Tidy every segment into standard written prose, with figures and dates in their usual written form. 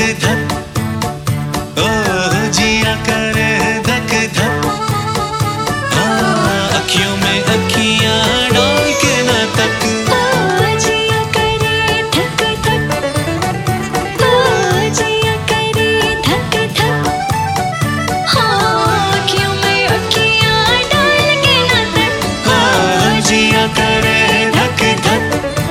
धक, ओ जिया करे धक धक। हाँ, अखियों में अखियां डाल के न तक, ओ जिया करे धक धक, ओ जिया करे धक धक। हाँ, अखियों में अखियां डाल के न तक, ओ जिया करे धक धक।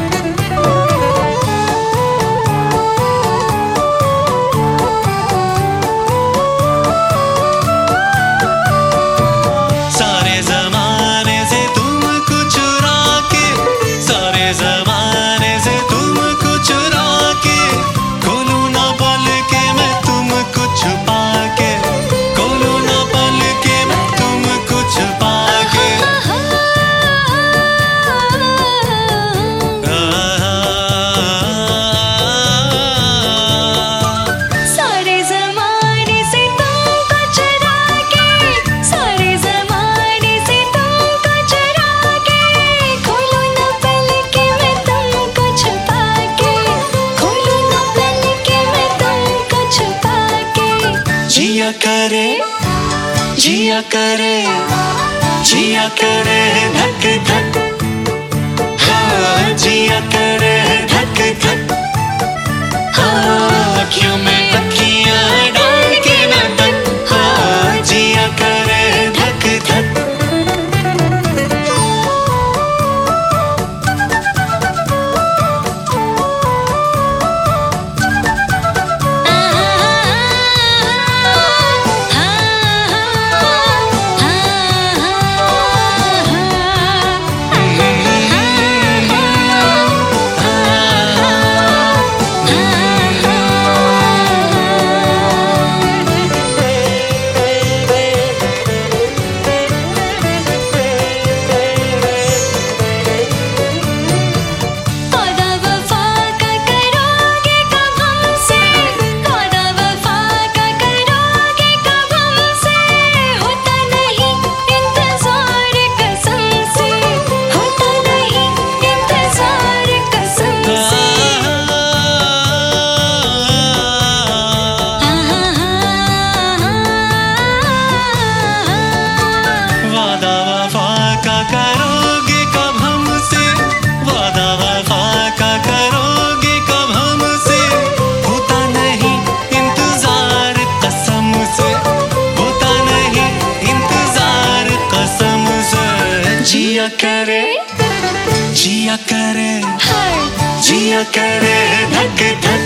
सारे जमाने से तुमको चुरा के, सारे जमाने से तुमको चुरा के, खोलूं ना पल के मैं तुमको छुपा के, खोलूं ना पल के मैं तुमको छुपा के। सारे ज़माने से तुमको चुरा के, सारे ज़माने से तुमको चुरा के, खोलूं ना पल के मैं तुमको छुपा के, खोलूं ना पल के मैं तुमको छुपा के। जिया करे, जिया करे, जिया करे धक धक, हाँ जिया करे धक धक। हाँ, अखियों में अखियां डाल के न तक, हाँ जिया करे धक धक। वादा वफा का करोगे कब हमसे, वादा वफा का करोगे कब हमसे, होता नहीं इंतजार कसम से, होता नहीं इंतजार कसम से। वादा वफा का करोगे कब हमसे, वादा वफा का करोगे कब हमसे, होता नहीं इंतजार कसम से, होता नहीं इंतजार कसम से। जिया करे, जिया करे, हाय जिया करे धक धक,